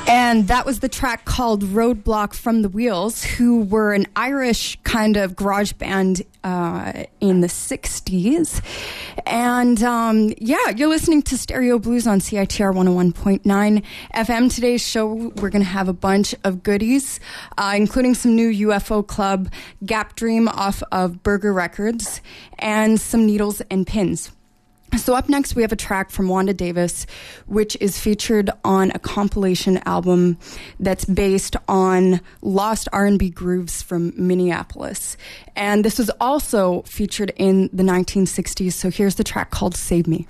And that was the track called Roadblock from the Wheels, who were an Irish kind of garage band in the 60s. And you're listening to Stereo Blues on CITR 101.9 FM. Today's show, we're going to have a bunch of goodies, including some new UFO Club, Gap Dream off of Burger Records, and some needles and pins. So up next, we have a track from Wanda Davis, which is featured on a compilation album that's based on lost R&B grooves from Minneapolis. And this was also featured in the 1960s. So here's the track called Save Me.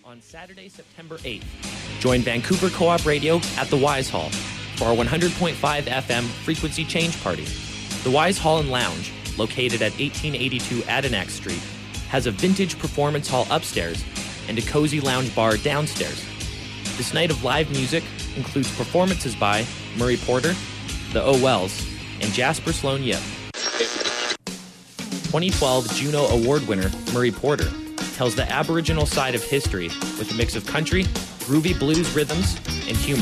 On Saturday, September 8th, join Vancouver Co-op Radio at the Wise Hall for our 100.5 FM frequency change party. The Wise Hall and Lounge, located at 1882 Adenac Street, has a vintage performance hall upstairs and a cozy lounge bar downstairs. This night of live music includes performances by Murray Porter, the O'Wells, and Jasper Sloan Yip. 2012 Juno Award winner Murray Porter tells the Aboriginal side of history with a mix of country, groovy blues rhythms, and humor.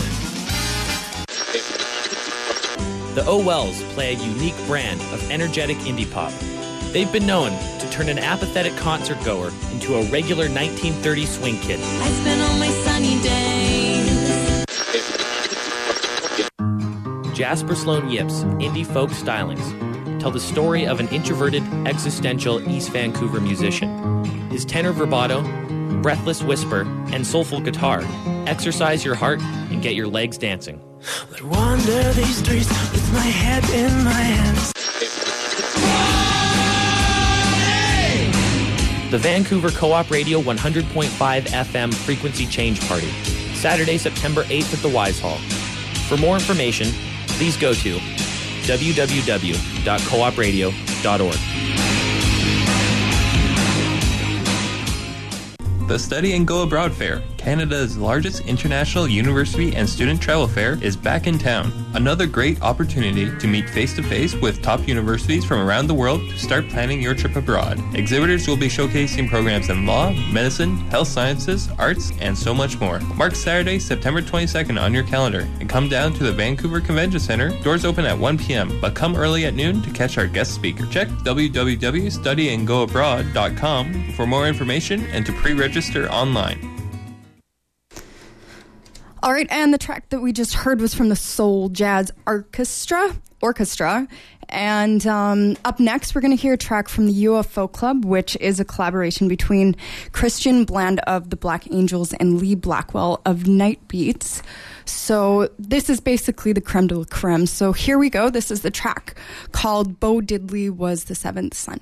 The O'Wells play a unique brand of energetic indie pop. They've been known to turn an apathetic concert goer into a regular 1930s swing kid. I spend all my sunny days. Jasper Sloan Yip's indie folk stylings tell the story of an introverted, existential East Vancouver musician. His tenor vibrato, breathless whisper, and soulful guitar exercise your heart and get your legs dancing. I wander these streets with my head in my hands. The Vancouver Co-op Radio 100.5 FM frequency change party, Saturday, September 8th at the Wise Hall. For more information, please go to www.coopradio.org. The Study and Go Abroad Fair, Canada's largest international university and student travel fair, is back in town. Another great opportunity to meet face-to-face with top universities from around the world to start planning your trip abroad. Exhibitors will be showcasing programs in law, medicine, health sciences, arts, and so much more. Mark Saturday, September 22nd on your calendar and come down to the Vancouver Convention Center. Doors open at 1 p.m., but come early at noon to catch our guest speaker. Check www.studyandgoabroad.com for more information and to pre-register online. All right, and the track that we just heard was from the Soul Jazz Orchestra. And up next, we're going to hear a track from the UFO Club, which is a collaboration between Christian Bland of the Black Angels and Lee Blackwell of Night Beats. So this is basically the creme de la creme. So here we go. This is the track called Bo Diddley Was the Seventh Son.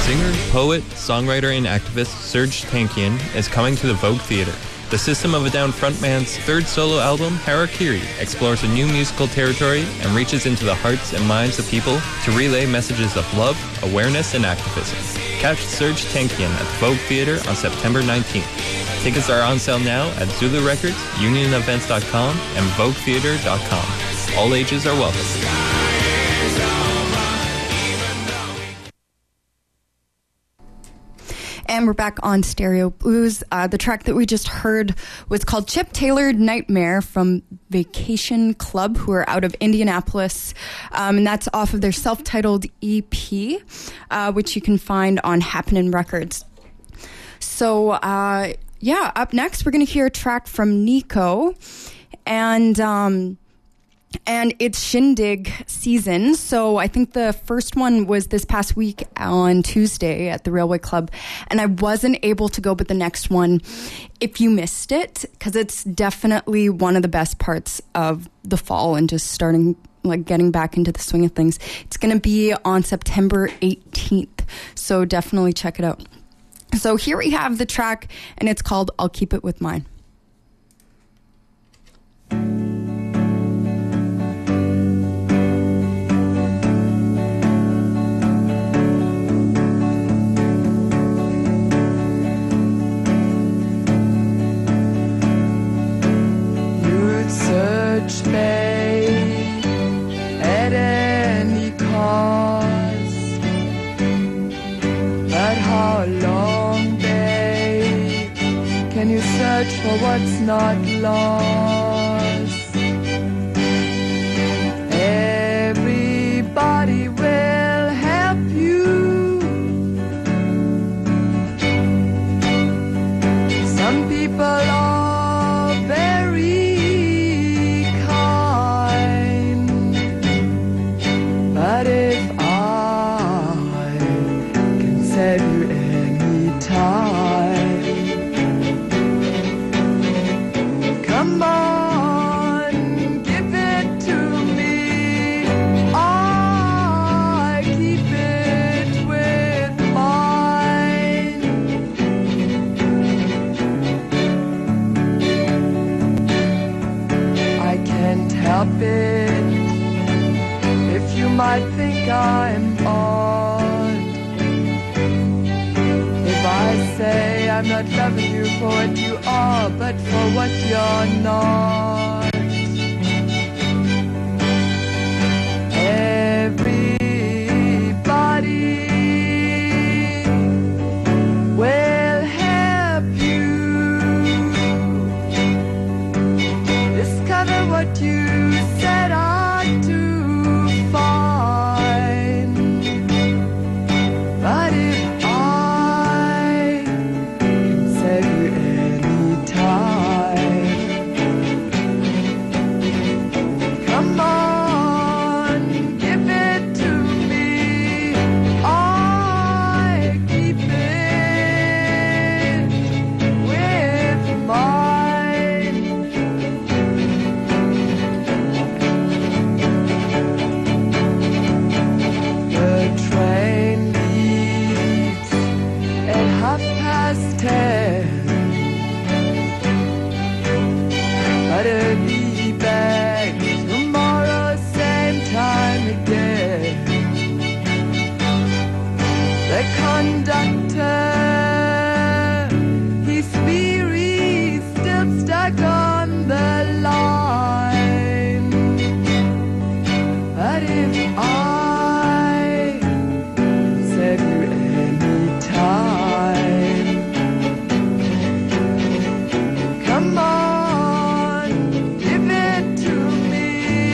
Singer, poet, songwriter, and activist Serj Tankian is coming to the Vogue Theatre. The System of a Down frontman's third solo album, Harakiri, explores a new musical territory and reaches into the hearts and minds of people to relay messages of love, awareness, and activism. Catch Serj Tankian at the Vogue Theatre on September 19th. Tickets are on sale now at Zulu Records, UnionEvents.com, and VogueTheatre.com. All ages are welcome. And we're back on Stereo Blues. The track that we just heard was called Chip Tailored Nightmare from Vacation Club, who are out of Indianapolis. And that's off of their self-titled EP, which you can find on Happenin' Records. So, up next, we're going to hear a track from Nico. And it's Shindig season. So I think the first one was this past week on Tuesday at the Railway Club. And I wasn't able to go, but the next one, if you missed it, because it's definitely one of the best parts of the fall and just starting, like getting back into the swing of things. It's going to be on September 18th. So definitely check it out. So here we have the track, and it's called I'll Keep It With Mine. Search me at any cost, but how long, babe, can you search for what's not lost? Everybody will help you. Some people are very but if I can save you any time, come on, give it to me. I keep it with mine. I can't help it. You might think I'm odd if I say I'm not loving you for what you are, but for what you're not. Everybody will help you discover what you set out to. But if I can save you any time, come on, give it to me. I keep it with mine. The train leaves at 10:30, but I'll be back tomorrow same time again. The conductor, he's weary, still stuck on the line. But if I save you any time, come on, give it to me.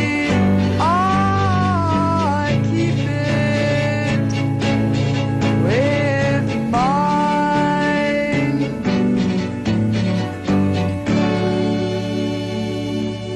I keep it with mine.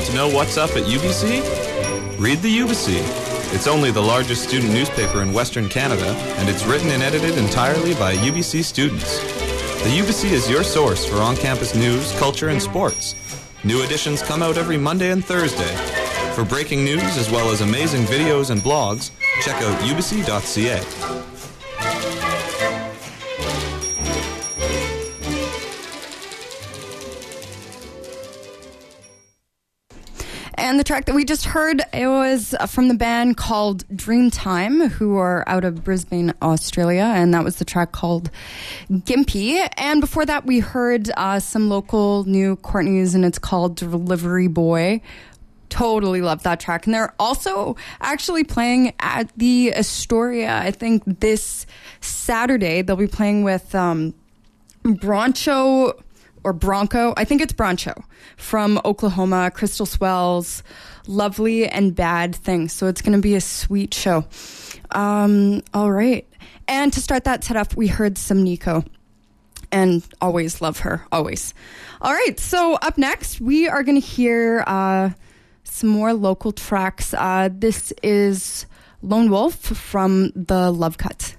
Want to know what's up at UBC? Read the UBC. It's only the largest student newspaper in Western Canada, and it's written and edited entirely by UBC students. The UBC is your source for on-campus news, culture, and sports. New editions come out every Monday and Thursday. For breaking news as well as amazing videos and blogs, check out ubc.ca. And the track that we just heard, it was from the band called Dreamtime, who are out of Brisbane, Australia, and that was the track called Gimpy. And before that, we heard some local new Courtney's, and it's called Delivery Boy. Totally love that track. And they're also actually playing at the Astoria, I think this Saturday. They'll be playing with Bronco, I think it's Bronco, from Oklahoma, Crystal Swells, Lovely and Bad Things. So it's going to be a sweet show. All right. And to start that set off, we heard some Nico. And always love her, always. All right. So up next, we are going to hear some more local tracks. This is Lone Wolf from the Love Cut.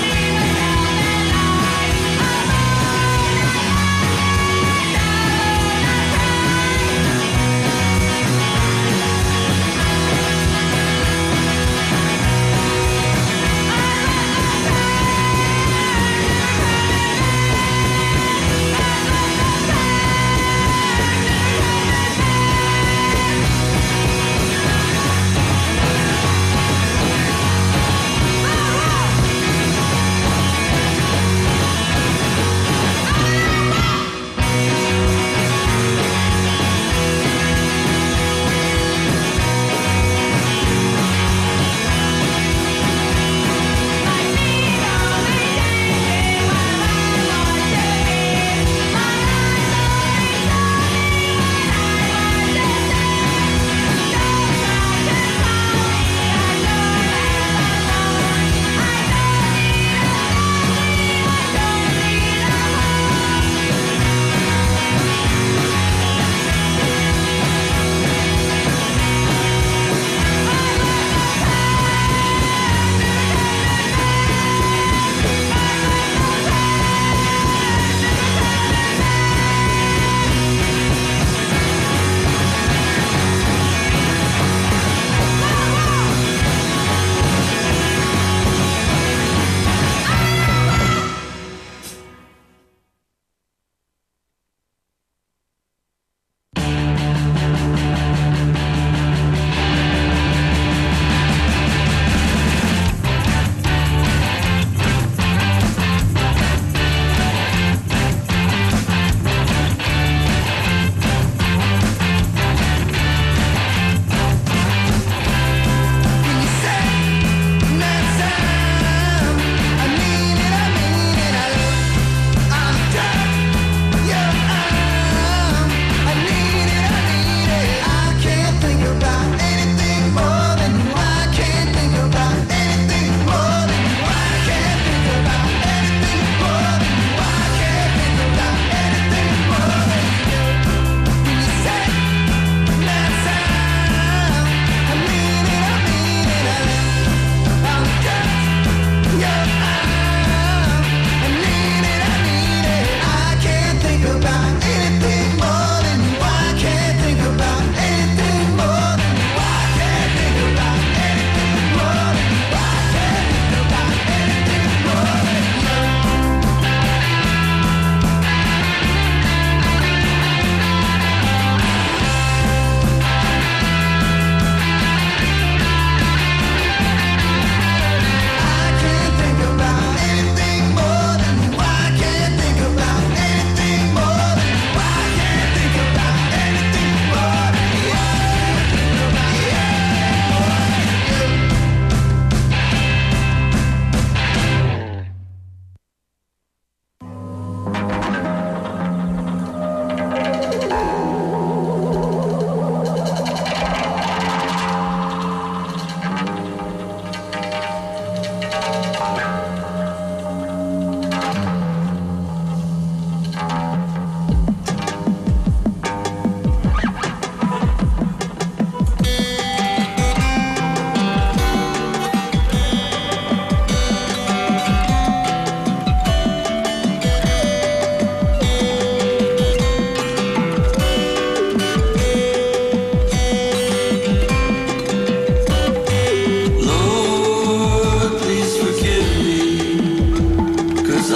Oh,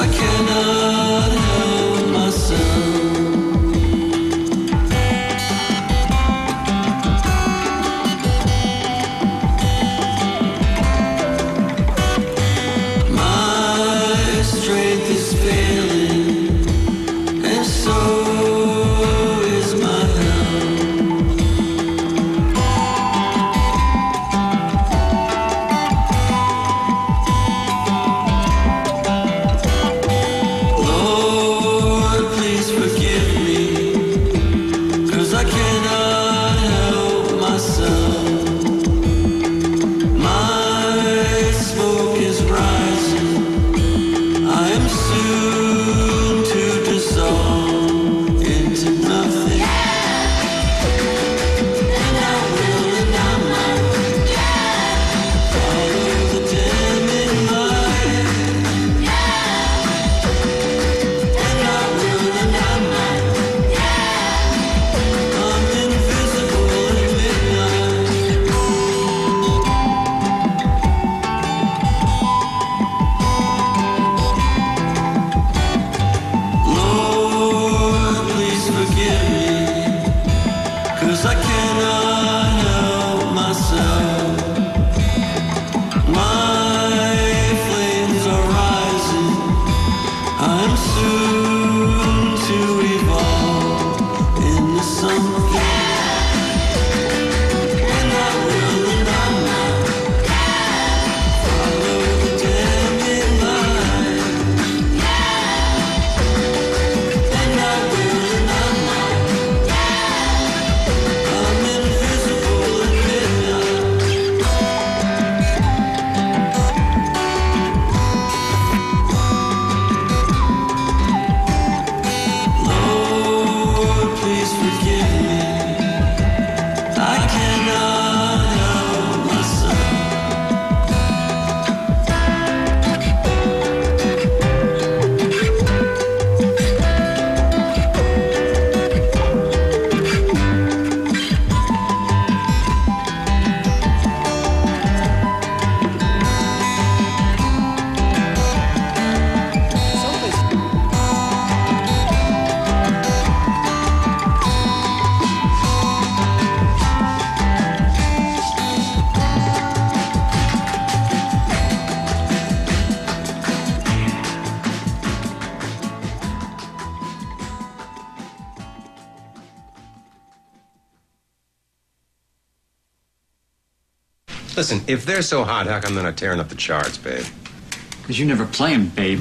I cannot help myself. My strength is failing, and so is my health. Lord, please forgive me, 'cause I cannot help myself. My smoke is rising, I am soon to dissolve into nothing. And I will and I might follow the damning light. And I will and I might. I'm invisible at midnight. Lord, please forgive me, 'cause I cannot help myself. My flames are rising, I'm soon to evolve into something. And I will and I might follow the damning light. And I will and I might. I'm invisible at midnight. Lord, please forgive me. I cannot help myself. Listen, if they're so hot, how come they're not tearing up the charts, babe? Because you never play 'em, babe.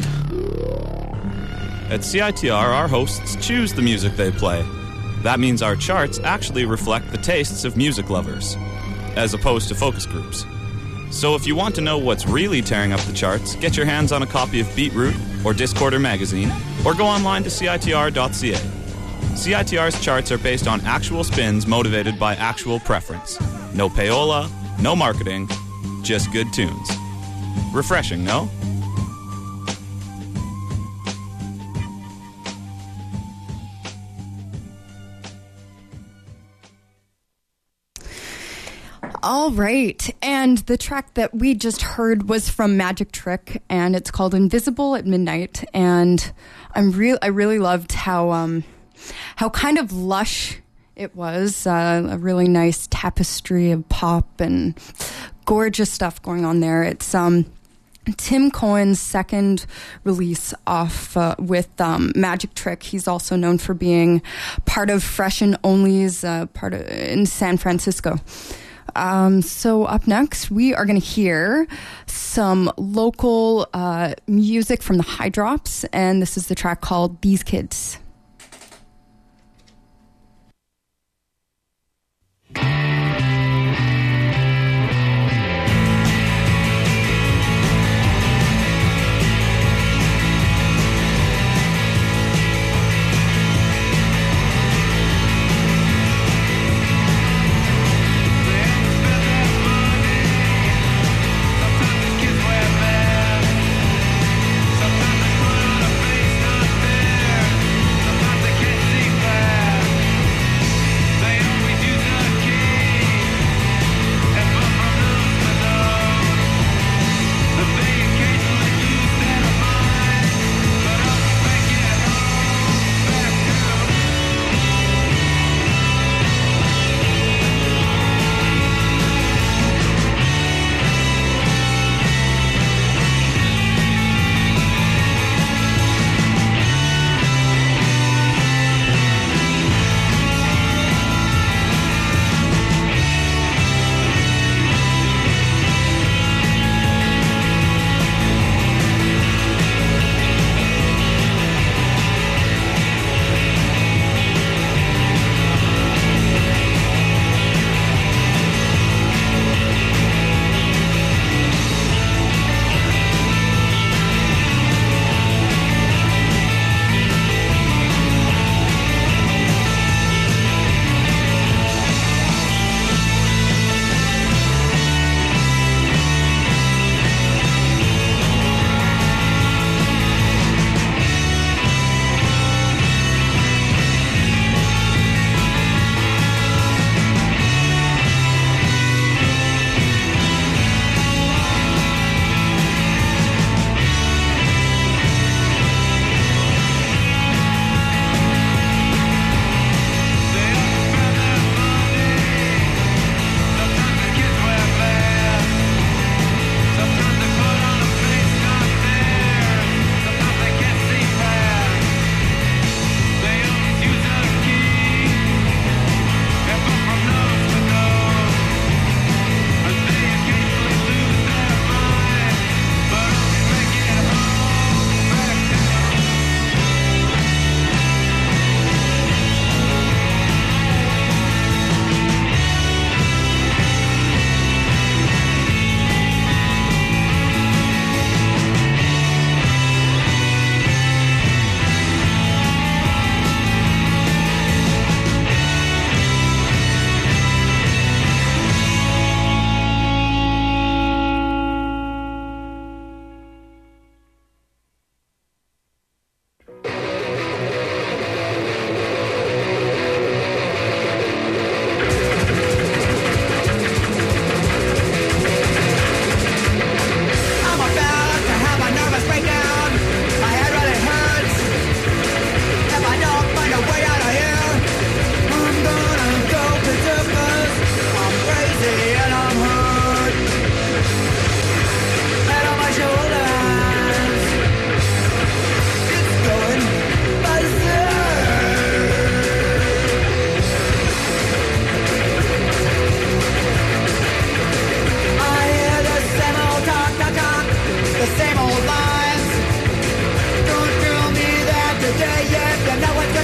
At CITR, our hosts choose the music they play. That means our charts actually reflect the tastes of music lovers, as opposed to focus groups. So if you want to know what's really tearing up the charts, get your hands on a copy of Beatroot or Discorder magazine, or go online to CITR.ca. CITR's charts are based on actual spins motivated by actual preference. No payola, no marketing, just good tunes. Refreshing, no? All right, and the track that we just heard was from Magic Trick, and it's called "Invisible at Midnight." And I really loved how kind of lush it was. A really nice tapestry of pop and gorgeous stuff going on there. It's Tim Cohen's second release off with Magic Trick. He's also known for being part of Fresh and Only's in San Francisco. So up next, we are going to hear some local music from the High Drops, and this is the track called "These Kids." Sometimes I put on a face not there.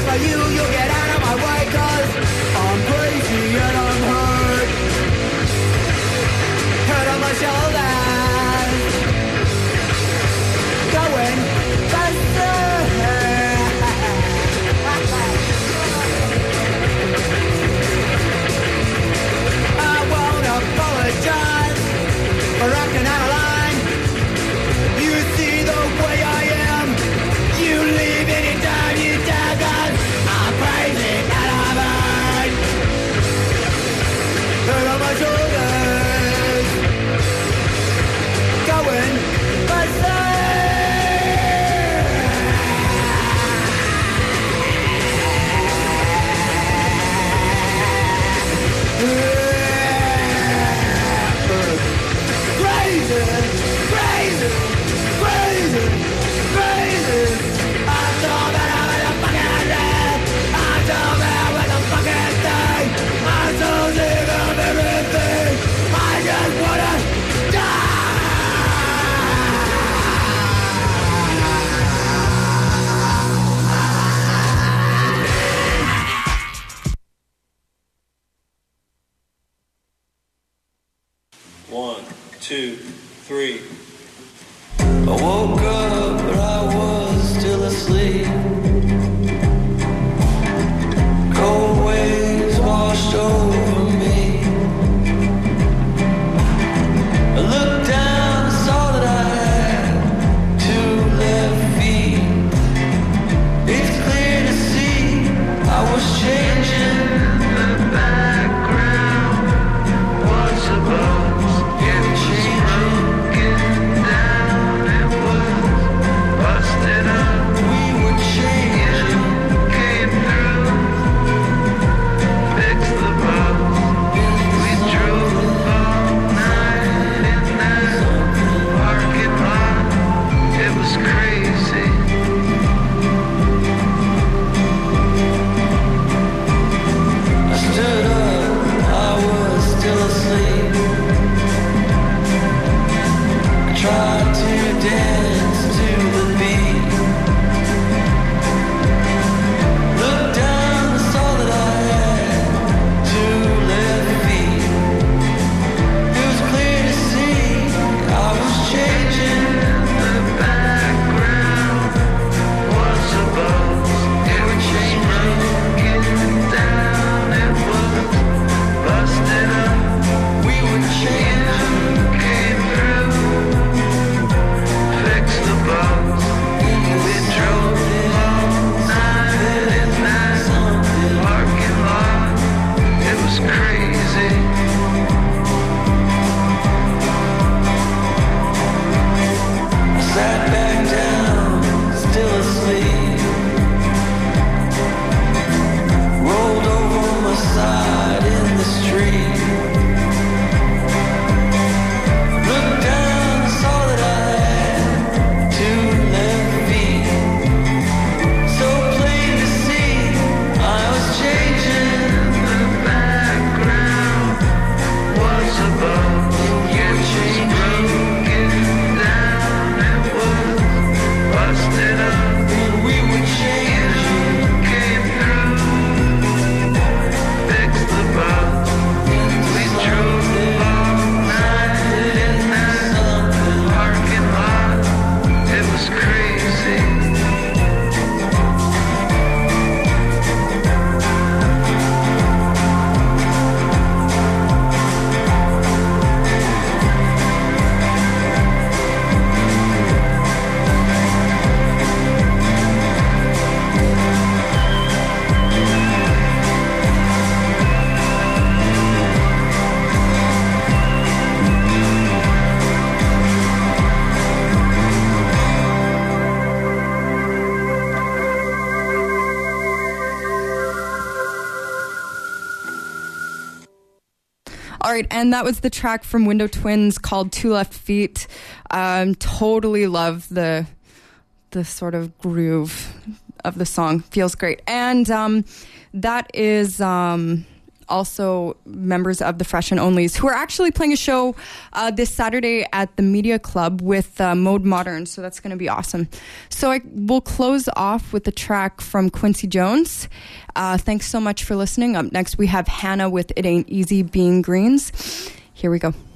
for you, you'll get out of my way, 'cause I'm crazy and I'm hurt. Head on my shoulders, going faster. I won't apologize for acting out of line. You see the way I am, you leave anytime you tell, 'cause I'm crazy and I'm hurt. Head on my shoulders, going faster. Crazy, crazy, crazy, crazy. I'm so bad with the fucking thing. I'm so bad with the fucking thing. I'm so sick of everything. I just wanna One, two, three. I woke up, but I was still asleep. Cold waves washed over me. I looked down and saw that I had two left feet. It's clear to see I was changing. The background was above. Tried to dance to the beat. Looked down and saw that I had two left feet. It was clear to see I was changing. The background was above. It was changing, getting down. It was busted up. We were changing, came through. The bugs. We drove all night and night, parking lot. It was crazy. I sat back down, still asleep. Rolled over on my side in the street. Looked down and saw that I had two left feet. So plain to see I was changing. The background was above. You changing, getting down. It was busted up. And we were changing. Came through, fixed the bugs. We drove all night and night, parking lot. It was crazy. All right, and that was the track from Window Twins called Two Left Feet. Totally love the sort of groove of the song. Feels great. And that is also members of the Fresh and Onlys, who are actually playing a show this Saturday at the Media Club with Mode Modern. So that's going to be awesome. So we'll close off with the track from Quincy Jones. Thanks so much for listening. Up next, we have Hannah with It Ain't Easy Being Greens. Here we go.